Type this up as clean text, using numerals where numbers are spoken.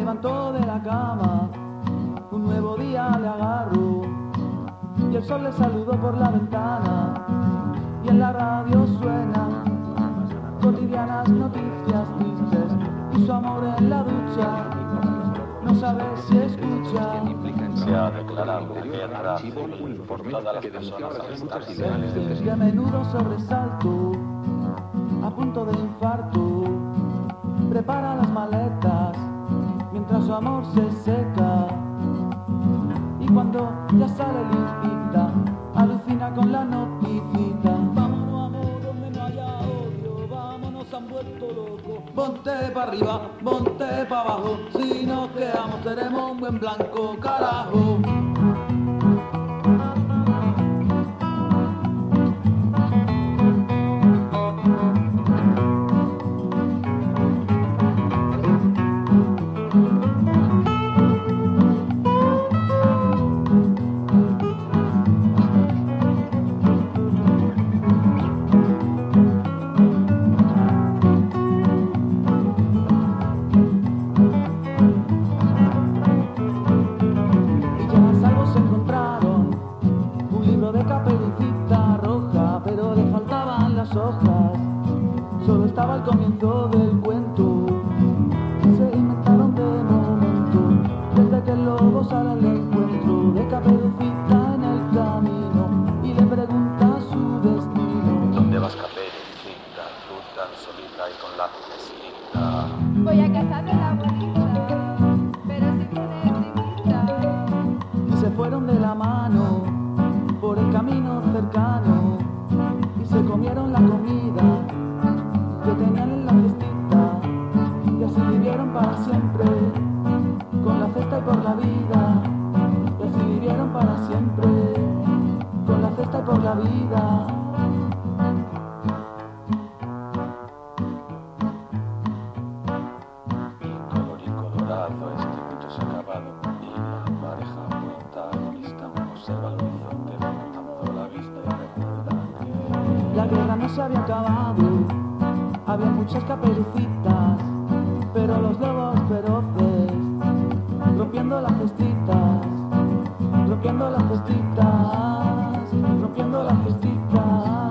levantó de la cama, un nuevo día le agarró y el sol le saludó por la ventana y en la radio suenan cotidianas noticias tristes y su amor en la ducha no sabe si escucha. Se ha declarado guerra civil por todas las personas arrestadas. Y a menudo sobresalto, a punto de infarto, prepara las maletas mientras su amor se seca. Y cuando ya sale limpita, alucina con la noticita. Vámonos amor, donde no haya odio, vámonos han vuelto locos. Ponte para arriba, ponte para abajo, si nos quedamos seremos un buen blanco, carajo. Solo estaba al comienzo del cuento, se inventaron de momento, desde que el lobo sale al encuentro de Caperucita en el camino y le pregunta su destino. ¿Dónde vas, Caperucita? Tú tan solita y con la cestita. Voy a casa de la abuelita, pero si vienes invita. Y se fueron de la mano por el camino cercano y se comieron la comida que tenían en la cestita y así vivieron para siempre con la cesta y por la vida y así vivieron para siempre con la cesta y por la vida. Y color y colorado este cuento se ha acabado y la pareja protagonista observa el horizonte levantando la vista y recuerda que La guerra no se había acabado, había muchas caperucitas, pero los lobos feroces, rompiendo las cestitas, rompiendo las cestitas, rompiendo las cestitas.